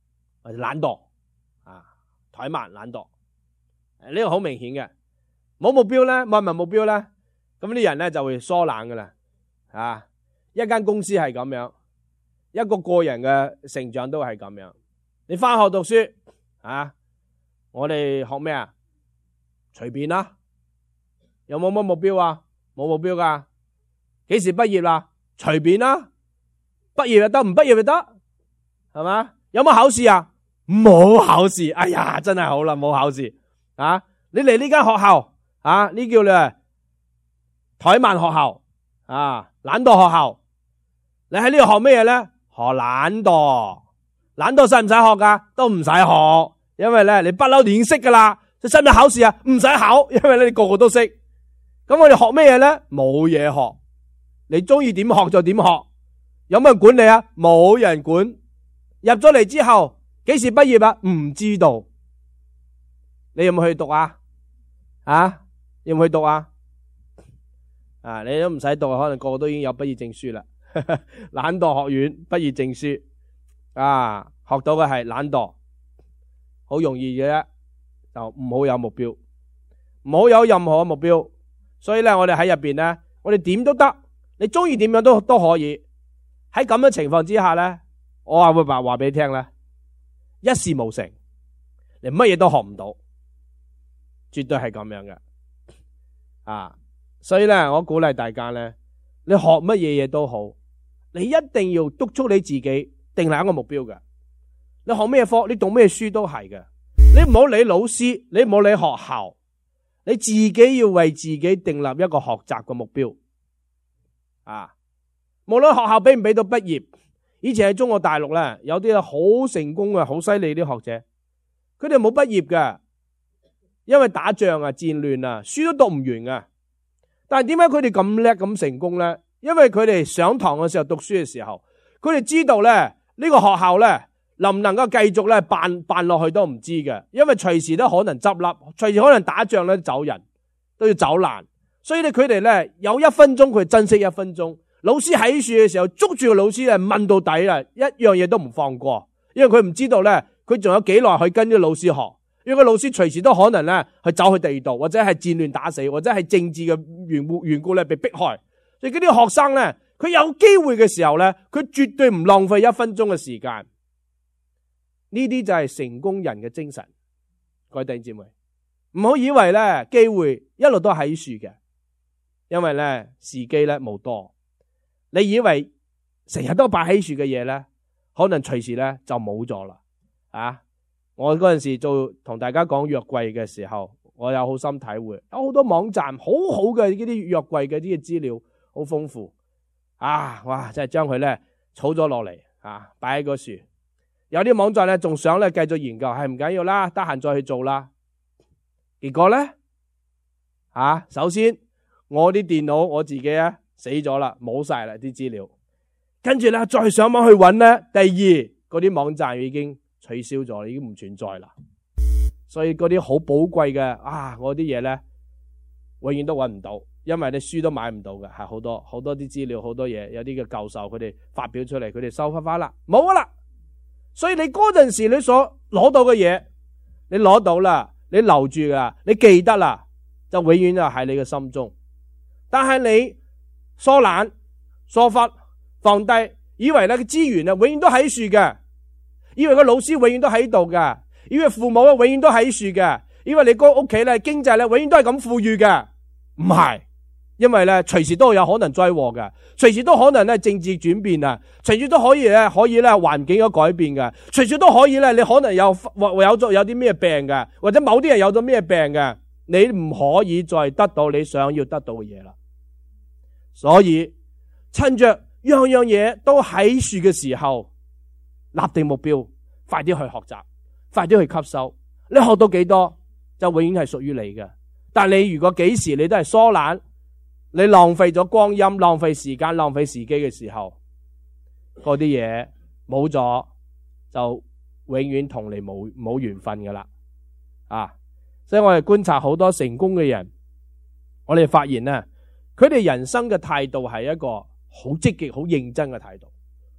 Speaker 2: 或者懶惰啊，怠慢懶惰，呢個好明顯嘅。冇目標咧，冇唔係目標咧，咁啲人咧就會疏懶噶啦。啊，一間公司係咁樣，一個個人嘅成長都係咁樣。你翻學讀書啊，我哋學咩啊？隨便啦，有冇乜目標啊？冇目標噶。幾時畢業啦？隨便啦，畢業就得，唔畢業就得，係嘛？有冇考試啊？冇考試。哎呀，真係好啦，冇考試啊！你嚟呢間學校啊，呢叫你怠慢學校啊，懶惰學校。你喺呢度學咩嘢咧？學懶惰。懶惰使唔使學噶？都唔使學，因為咧你不嬲已經識噶啦。你使唔使考試啊？唔使考，因為咧你個個都識。咁我哋學咩嘢咧？冇嘢學。你中意點學就點學。有冇人管你啊？冇人管。入咗嚟之後，幾時畢業啊？唔知道。你有冇去讀啊？啊？有冇去讀啊？啊？你都唔使讀，可能個個都已經有畢業證書啦。懶惰學院畢業證書啊，學到嘅係懶惰，好容易嘅啫，就唔好有目標，唔好有任何目標。所以咧，我哋喺入邊咧，我哋點都得，你中意點樣都都可以。喺咁嘅情況之下咧，我話會話話俾你聽咧，一事無成，你乜嘢都學唔到，絕對係咁樣嘅啊！所以咧，我鼓勵大家咧，你學乜嘢嘢都好，你一定要督促你自己定立一個目標嘅。你學咩科，你讀咩書都係嘅。你唔好理老師，你唔好理學校，你自己要為自己訂立一個學習嘅目標啊！無論學校俾唔俾到畢業，以前喺中國大陸咧，有啲好成功嘅、好犀利啲學者，佢哋冇畢業嘅，因為打仗啊、戰亂啊，書都讀唔完嘅。但係點解佢哋咁叻咁成功咧？因為佢哋上堂嘅時候、讀書嘅時候，佢哋知道咧呢個學校咧能唔能夠繼續咧辦辦落去都唔知嘅，因為隨時都可能執笠，隨時可能打仗咧走人，都要走難。所以咧佢哋咧有一分鐘佢珍惜一分鐘。老師喺樹嘅時候捉住個老師咧問到底啦，一樣嘢都唔放過，因為佢唔知道咧佢仲有幾耐去跟啲老師學，因為個老師隨時都可能咧去走去第二度，或者係戰亂打死，或者係政治嘅緣故緣故咧被迫害。所以嗰啲學生咧，佢有機會嘅時候咧，佢絕對唔浪費一分鐘嘅時間。呢啲就係成功人嘅精神。各位弟兄姊妹，唔好以為咧機會一路都喺樹嘅，因為咧時機咧冇多。你以為成日都擺喺樹嘅嘢咧，可能隨時咧就冇咗啦。啊！我嗰陣時做同大家講約櫃嘅時候，我有好深體會，有好多網站好好嘅呢啲約櫃嘅啲資料，好豐富。啊！哇！真係將佢咧儲咗落嚟啊，擺喺個樹。有啲網站咧仲想咧繼續研究，係唔緊要啦，得閒再去做啦。結果咧，啊，首先我啲電腦我自己咧死咗啦，冇晒啦啲資料。跟住咧再上網去揾咧，第二嗰啲網站已經取消咗，已經唔存在啦。所以嗰啲好寶貴嘅啊，我啲嘢咧永遠都揾唔到，因為你書都買唔到嘅，係好多好多啲資料，好多嘢，有啲嘅教授佢哋發表出嚟，佢哋收翻翻啦，冇噶啦。所以你嗰陣時你所攞到嘅嘢，你攞到啦，你留住噶，你記得啦，就永遠就喺你嘅心中。但係你疏懶、疏忽、放低，以為咧個資源啊永遠都喺樹嘅，以為個老師永遠都喺度嘅，以為父母啊永遠都喺樹嘅，以為你個屋企咧經濟咧永遠都係咁富裕嘅，唔係。因為咧，隨時都有可能災禍嘅，隨時都可能咧政治轉變啊，隨時都可以咧可以咧環境有改變嘅，隨時都可以咧你可能有或有咗有啲咩病嘅，或者某啲人有咗咩病嘅，你唔可以再得到你想要得到嘅嘢啦。所以趁着樣樣嘢都喺樹嘅時候，立定目標，快啲去學習，快啲去吸收。你學到幾多，就永遠係屬於你嘅。但你如果幾時你都係疏懶，你浪費咗光陰、浪費時間、浪費時機嘅時候，嗰啲嘢冇咗，就永遠同你冇冇緣分噶啦。啊！所以我哋觀察好多成功嘅人，我哋發現咧，佢哋人生嘅態度係一個好積極、好認真嘅態度。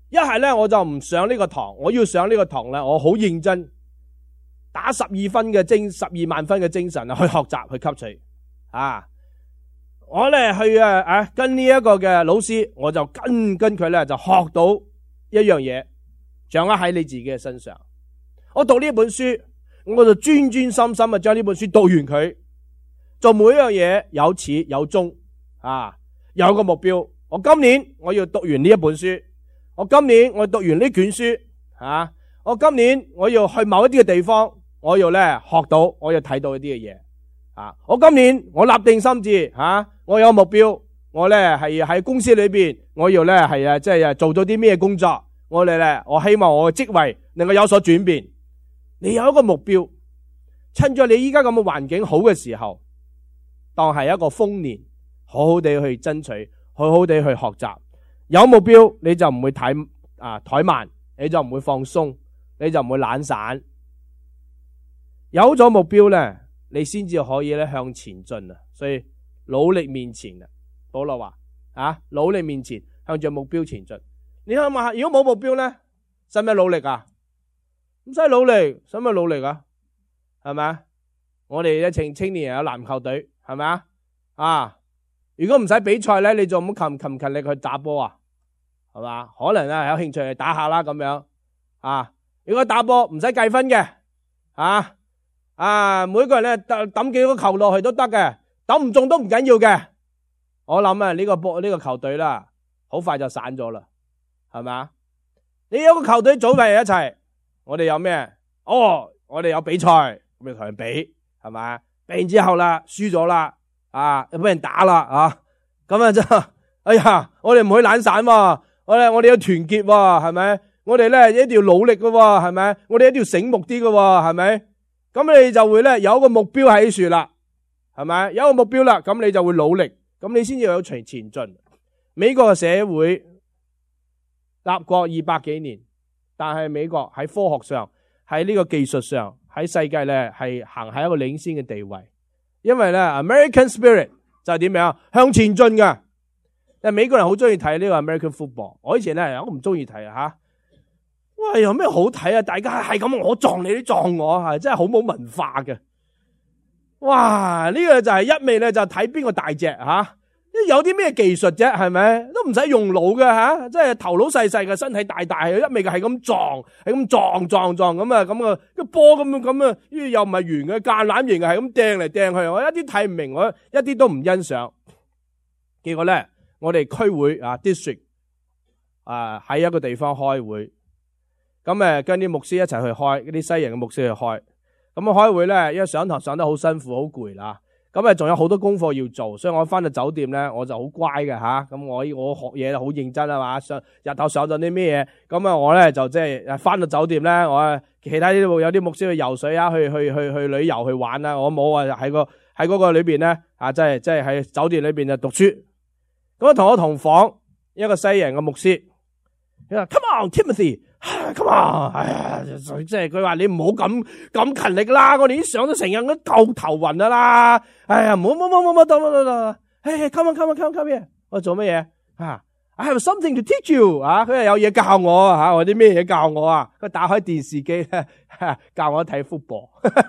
Speaker 2: 一係咧我就唔上呢個堂，我要上呢個堂咧，我好認真，打十二分嘅精，十二萬分嘅精神啊，去學習去吸取啊！我咧去啊啊跟呢一個嘅老師，我就跟跟佢咧就學到一樣嘢，掌握喺你自己嘅身上。我讀呢本書，我就專專心心啊將呢本書讀完佢，做每一樣嘢有始有終啊，有個目標。我今年我要讀完呢一本書，我今年我讀完呢卷書啊，我今年我要去某一啲嘅地方，我要咧學到，我要睇到一啲嘅嘢啊。我今年我立定心志啊，我有目標，我咧係喺公司裏邊，我要咧係啊即係做到啲咩工作，我哋咧我希望我嘅職位能夠有所轉變。你有一個目標，趁住你依家咁嘅環境好嘅時候，當係一個豐年，好好地去爭取，好好地去學習。有目標你就唔會睇啊怠慢，你就唔會放鬆，你就唔會懶散。有咗目標咧，你先至可以咧向前進啊！所以努力面前啊，保羅話啊，努力面前向着目標前進。你諗下，如果冇目標咧，使唔使努力啊？唔使努力，使乜努力啊？係咪啊？我哋一青青年人有籃球隊，係咪啊？啊！如果唔使比賽咧，你仲唔勤勤勤力去打波啊？係嘛？可能啊有興趣去打下啦咁樣啊。如果打波唔使計分嘅，啊啊，每個人咧抌抌幾個球落去都得嘅，抌唔中都唔緊要嘅。我諗啊呢個波呢個球隊啦，好快就散咗啦，係咪啊？你有個球隊組埋一齊。我哋有咩？哦，我哋有比賽，咁你同人比，係咪？比完之後啦，輸咗啦，啊，又俾人打啦，啊，咁啊真，哎呀，我哋唔可以懶散喎，我哋我哋要團結喎，係咪？我哋咧一定要努力嘅喎，係咪？我哋一定要醒目啲嘅喎，係咪？咁你就會咧有一個目標喺處啦，係咪？有一個目標啦，咁你就會努力，咁你先至有前前進。美國嘅社會立國二百幾年。但係美國喺科學上，喺呢個技術上，喺世界咧係行喺一個領先嘅地位。因為咧 American Spirit 就係點樣向前進㗎。但美國人好中意睇呢個 American Football。我以前咧我唔中意睇啊吓。哇，有咩好睇啊？大家係咁，我撞你，你撞我，係真係好冇文化嘅。哇，呢個就係一味咧就睇邊個大隻吓。有啲咩技術啫，係咪？都唔使用腦嘅吓，即係頭腦細細嘅，身體大大，一味嘅係咁撞，係咁撞撞撞咁啊，咁啊，個波咁樣咁啊，呢又唔係圓嘅，橄欖形嘅，係咁掟嚟掟去，我一啲睇唔明，我一啲都唔欣賞。結果咧，我哋區會啊 district 啊喺一個地方開會，咁誒跟啲牧師一齊去開，啲西人嘅牧師去開，咁啊開會咧，因為上堂上得好辛苦，好攰啦。咁啊，仲有好多功課要做，所以我翻到酒店咧，我就好乖嘅吓。咁我我學嘢好認真啊嘛，上日頭上咗啲咩嘢，咁啊我咧就即係翻到酒店咧，我其他啲有啲牧師去游水啊，去去去去旅遊去玩啦，我冇啊喺個喺嗰個裏邊咧啊，即係即係喺酒店裏邊就讀書。咁啊同我同房一個西人嘅牧師，佢話 Come on Timothy。Come on，哎呀，即係佢話你唔好咁咁勤力啦，我哋已經上咗成日都夠頭暈噶啦，哎呀，唔好唔好唔好唔好得得得，哎 ，come on come on come on come here，我做乜嘢啊 ？I have something to teach you， 啊，佢係有嘢教我啊，或者咩嘢教我啊？佢打開電視機咧，教我睇 football，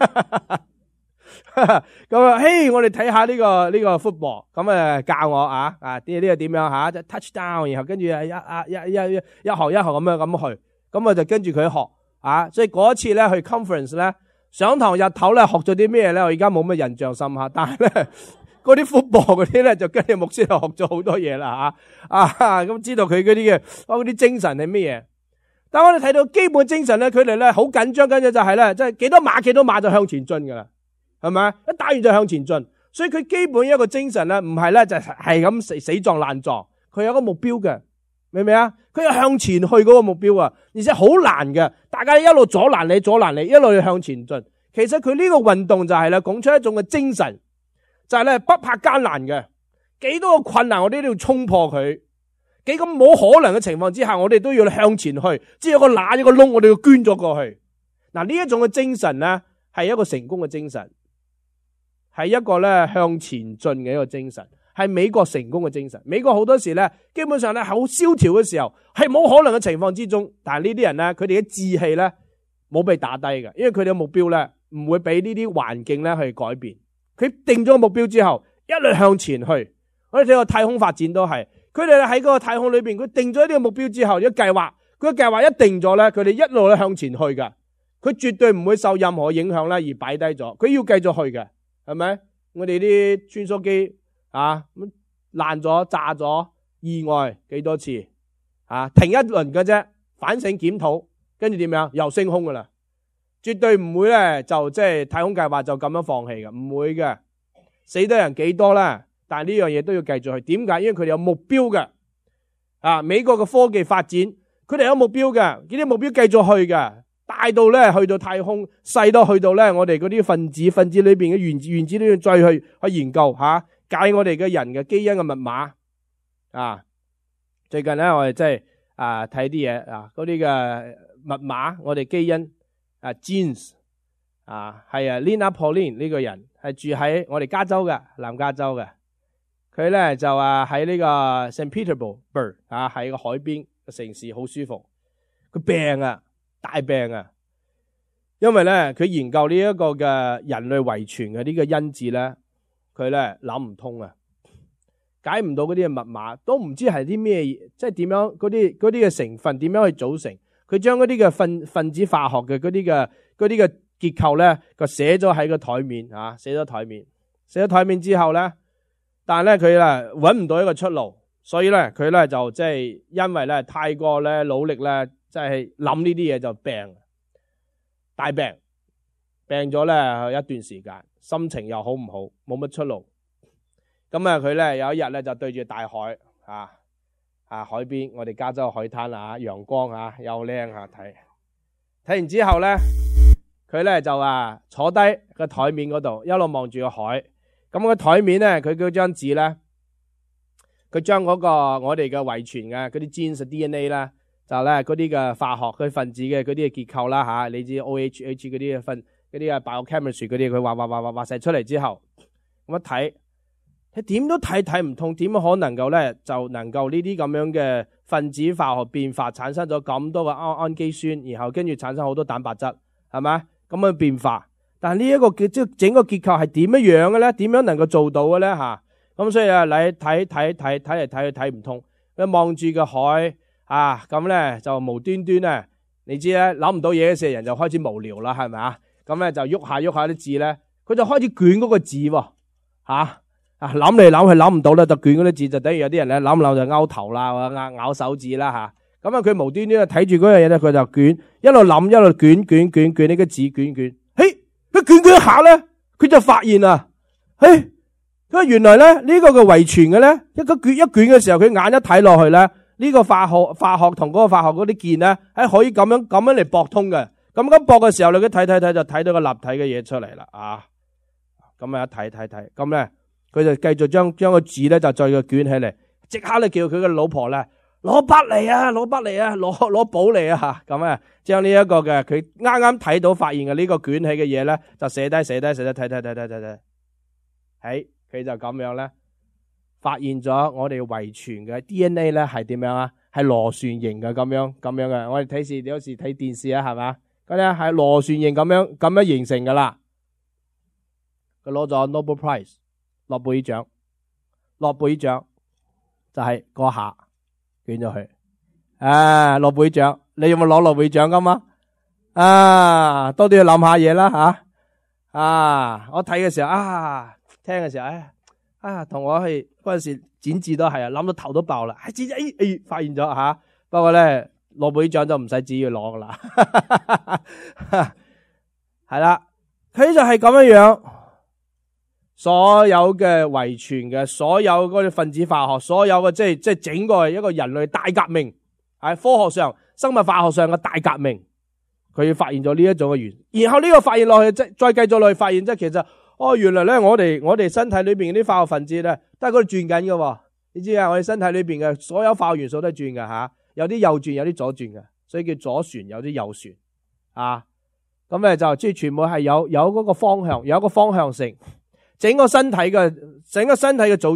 Speaker 2: 咁啊，嘿，我哋睇下呢個呢個 football， 咁啊教我啊啊呢呢個點樣吓，即係 touchdown， 然後跟住啊一啊一一一一行一行咁樣咁去。咁我就跟住佢學啊，所以嗰一次咧去 conference 咧上堂日頭咧學咗啲咩咧，我而家冇乜印象深刻，但係咧嗰啲 football 嗰啲咧就跟住牧師就學咗好多嘢啦吓啊，咁知道佢嗰啲嘅嗰啲精神係咩嘢？但係我哋睇到基本精神咧，佢哋咧好緊張，跟住就係咧即係幾多碼幾多碼就向前進噶啦，係咪？一打完就向前進，所以佢基本一個精神咧唔係咧就係咁死死撞爛撞，佢有個目標嘅。明唔明啊？佢有向前去嗰個目標啊，而且好難嘅，大家一路阻攔你，阻攔你，一路向前進。其實佢呢個運動就係咧，講出一種嘅精神，就係咧不怕艱難嘅，幾多個困難我哋都要衝破佢，幾咁冇可能嘅情況之下，我哋都要向前去，只有個罅一個窿，我哋要捐咗過去。嗱，呢一種嘅精神咧，係一個成功嘅精神，係一個咧向前進嘅一個精神， 係美國成功嘅精神。美國好多時咧，基本上咧好蕭條嘅時候，係冇可能嘅情況之中，但係呢啲人咧，佢哋嘅志氣咧冇被打低嘅，因為佢哋嘅目標咧唔會俾呢啲環境咧去改變。佢定咗個目標之後，一路向前去。我哋睇個太空發展都係，佢哋喺嗰個太空裏邊，佢定咗呢個目標之後，一計劃，佢個計劃一定咗咧，佢哋一路咧向前去噶，佢絕對唔會受任何影響咧而擺低咗，佢要繼續去嘅，係咪？我哋啲穿梭機啊爛咗、炸咗、意外幾多次啊？停一輪嘅啫，反省檢討，跟住點樣？又升空噶啦，絕對唔會咧就即係太空計劃就咁樣放棄嘅，唔會嘅。死得人幾多咧？但係呢樣嘢都要繼續去，點解？因為佢哋有目標嘅。啊，美國嘅科技發展，佢哋有目標嘅，呢啲目標繼續去嘅，大到咧去到太空，細到去到咧我哋嗰啲分子，分子裏邊嘅原子，原子都要再去去研究吓，解我哋嘅人嘅基因嘅密碼。啊，最近咧我哋即係啊睇啲嘢啊，嗰啲嘅密碼，我哋基因啊 genes 啊係啊 Lina Pauline 呢個人係住喺我哋加州嘅南加州嘅。佢咧就啊喺呢個 Saint Petersburg 啊，喺個海邊嘅城市，好舒服。佢病啊，大病啊，因為咧佢研究呢一個嘅人類遺傳嘅呢個因子咧，佢咧諗唔通啊，解唔到嗰啲嘅密碼，都唔知係啲咩，即係點樣嗰啲嗰啲嘅成分點樣去組成。佢將嗰啲嘅分分子化學嘅嗰啲嘅嗰啲嘅結構咧，佢寫咗喺個台面啊，寫咗台面，寫咗台面之後咧。但係咧佢咧揾唔到一個出路，所以咧佢咧就即係因為咧太過咧努力咧，即係諗呢啲嘢就病，大病，病咗咧一段時間，心情又好唔好，冇乜出路。咁啊佢咧有一日咧就對住大海啊啊海邊，我哋加州海灘啊，陽光啊又靚啊睇，睇完之後咧佢咧就啊坐低個台面嗰度，一路望住個海。咁個台面咧，佢嗰張紙咧，佢將嗰個我哋嘅遺傳嘅嗰啲 genes D N A 啦，就咧嗰啲嘅化學嗰啲分子嘅嗰啲嘅結構啦吓，你知 O H H 嗰啲嘅分嗰啲嘅 biochemistry 嗰啲，佢畫畫畫畫畫晒出嚟之後，咁一睇，佢點都睇睇唔通，點可能夠咧就能夠呢啲咁樣嘅分子化學變化產生咗咁多嘅氨氨基酸，然後跟住產生好多蛋白質，係咪咁樣變化？但係呢一個即係整個結構係點樣樣嘅咧？點樣能夠做到嘅咧？吓，咁所以啊，你睇睇睇睇嚟睇去睇唔通，佢望住個海啊，咁咧就無端端咧，你知咧諗唔到嘢嘅時候，人就開始無聊啦，係咪啊？咁咧就喐下喐下啲字咧，佢就開始捲嗰個字喎，吓啊諗嚟諗去諗唔到咧，就捲嗰啲字，就等於有啲人咧諗諗就勾頭啦，或者咬咬手指啦吓。咁啊，佢無端端睇住嗰樣嘢咧，佢就捲，一路諗一路捲捲捲捲呢個字捲捲，嘿。佢捲捲下咧，佢就發現啊，嘿，佢原來咧呢個嘅遺傳嘅咧，一個捲一捲嘅時候，佢眼一睇落去咧，呢個化學化學同嗰個化學嗰啲鍵咧，係可以咁樣咁樣嚟駁通嘅。咁咁駁嘅時候，你佢睇睇睇就睇到個立體嘅嘢出嚟啦，啊，咁啊一睇睇睇，咁咧佢就繼續將將個字咧就再個捲起嚟，即刻咧叫佢嘅老婆咧攞筆嚟啊，攞筆嚟啊，攞攞簿嚟啊吓，咁啊將呢一個嘅佢啱啱睇到發現嘅呢個捲起嘅嘢咧，就寫低寫低寫低睇睇睇睇睇睇，喺佢就咁樣咧發現咗我哋遺傳嘅 D N A 咧係點樣啊？係螺旋形嘅咁樣咁樣嘅。我哋睇視有時睇電視啊，係嘛？咁咧係螺旋形咁樣咁樣形成噶啦。佢攞咗 Nobel Prize 諾貝爾獎，諾貝爾獎就係嗰下。捲咗去，啊，諾貝爾獎，你有冇攞諾貝爾獎噶嘛？啊，多啲要諗下嘢啦吓，啊，我睇嘅時候啊，聽嘅時候，唉，啊，同我去嗰陣時剪字都係啊，諗到頭都爆啦，係剪誒誒，發現咗吓，不過咧諾貝爾獎就唔使自己攞噶啦，係啦，佢就係咁樣樣。所有嘅遺傳嘅，所有嗰啲分子化學，所有嘅即係即係整個一個人類大革命，喺科學上、生物化學上嘅大革命，佢發現咗呢一種嘅原因。然後呢個發現落去，即再繼續落去發現，即係其實哦，原來咧我哋我哋身體裏邊啲化學分子咧都係嗰度轉緊嘅。你知啊，我哋身體裏邊嘅所有化學元素都係轉嘅吓，有啲右轉，有啲左轉嘅，所以叫左旋，有啲右旋啊。咁咧就即係全部係有有嗰個方向，有一個方向性。整個身體嘅整個身體嘅組織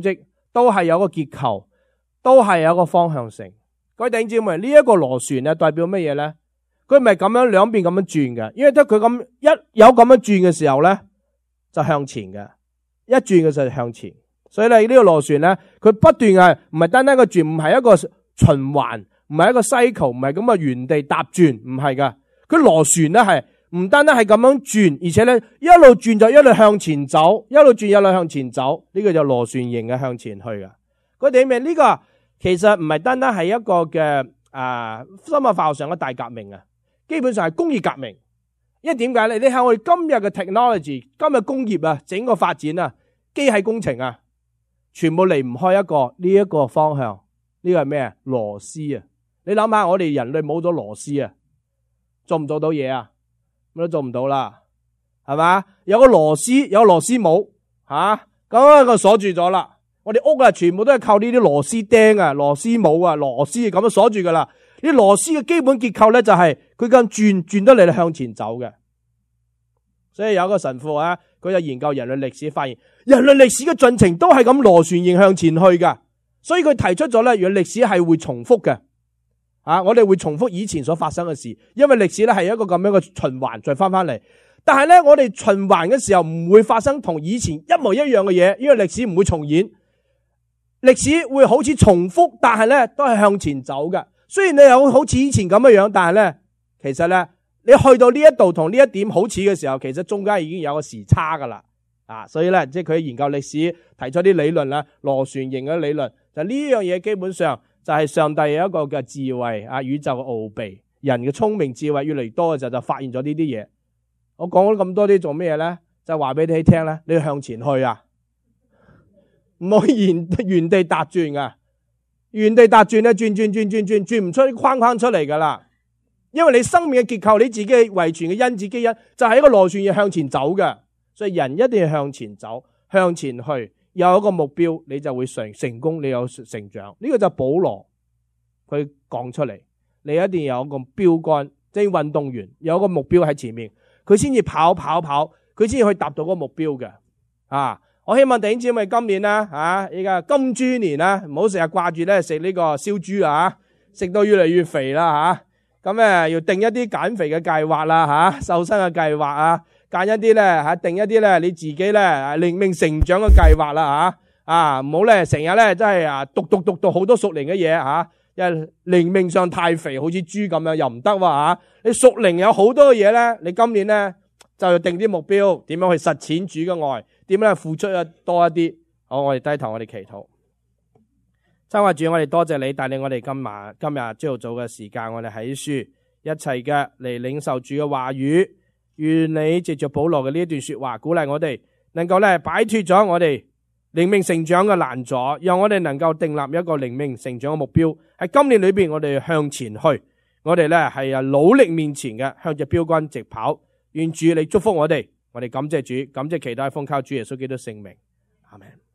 Speaker 2: 都係有個結構，都係有個方向性。各位弟兄姊妹，呢一個螺旋咧代表乜嘢咧？佢唔係咁樣兩邊咁樣轉嘅，因為得佢咁一有咁樣轉嘅時候咧，就向前嘅，一轉嘅時候就向前。所以咧呢個螺旋咧，佢不斷係唔係單單個轉，唔係一個循環，唔係一個 cycle， 唔係咁嘅原地踏轉，唔係噶。佢螺旋咧係唔單單係咁樣轉，而且咧一路轉就一路向前走，一路轉一路向前走，呢個就螺旋形嘅向前去噶。佢哋明呢個其實唔係單單係一個嘅啊生物化學上嘅大革命啊，基本上係工業革命。因為點解咧？你睇我哋今日嘅 technology， 今日工業啊，整個發展啊，機械工程啊，全部離唔開一個呢一個方向。呢個係咩啊？螺絲啊！你諗下，我哋人類冇咗螺絲啊，做唔做到嘢啊？乜都做唔到啦，係嘛？有個螺絲，有個螺絲帽，吓咁啊，佢鎖住咗啦。我哋屋啊，全部都係靠呢啲螺絲釘啊、螺絲帽啊、螺絲咁樣鎖住噶啦。呢螺絲嘅基本結構咧，就係佢咁轉轉得嚟向前走嘅。所以有一個神父啊，佢就研究人類歷史，發現人類歷史嘅進程都係咁螺旋形向前去噶。所以佢提出咗咧，原來歷史係會重複嘅。啊，我哋會重複以前所發生嘅事，因為歷史咧係一個咁樣嘅循環，再翻翻嚟。但係咧，我哋循環嘅時候唔會發生同以前一模一樣嘅嘢，因為歷史唔會重演。歷史會好似重複，但係咧都係向前走嘅。雖然你有好似以前咁嘅樣，但係咧其實咧你去到呢一度同呢一點好似嘅時候，其實中間已經有個時差噶啦。啊，所以咧即係佢研究歷史提出啲理論啦，螺旋形嘅理論就呢樣嘢基本上就係上帝有一個嘅智慧啊，宇宙嘅奧秘，人嘅聰明智慧越嚟越多嘅時候就發現咗呢啲嘢。我講咗咁多啲做咩嘢咧？就話俾你聽咧，你要向前去啊！唔可以原原地踏轉噶，原地踏轉咧，轉轉轉轉轉轉唔出框框出嚟噶啦。因為你生命嘅結構，你自己遺傳嘅因子基因就係一個螺旋要向前走嘅，所以人一定要向前走，向前去，有一個目標，你就會成成功，你有成長。呢個就係保羅佢講出嚟，你一定要有一個標杆，即係運動員有一個目標喺前面，佢先至跑跑跑，佢先至可以達到嗰個目標嘅啊。我希望弟兄姊妹今年啦，啊，依家金豬年啦，唔好成日掛住咧食呢個燒豬啊，食到越嚟越肥啦吓，咁咧要定一啲減肥嘅計劃啦吓，瘦身嘅計劃啊，揀一啲咧吓，定一啲咧你自己咧靈命成長嘅計劃啦吓，啊，唔好咧成日咧真係啊讀讀讀讀好多屬靈嘅嘢吓，因為靈命上太肥，好似豬咁樣又唔得喎吓，你屬靈有好多嘢咧，你今年咧就要定啲目標，點樣去實踐主嘅愛。點樣付出多一啲？好，我哋低頭，我哋祈禱。親愛主，我哋多謝你帶領我哋今晚今日朝頭早嘅時間，我哋喺書一齊嘅嚟領受主嘅話語。願你藉着保羅嘅呢一段說話，鼓勵我哋能夠咧擺脫咗我哋靈命成長嘅難阻，讓我哋能夠訂立一個靈命成長嘅目標。喺今年裏邊，我哋向前去，我哋咧係啊努力面前嘅，向着標杆直跑。願主你祝福我哋。我哋感謝主，感謝祈禱，奉靠主耶穌基督聖名，阿們。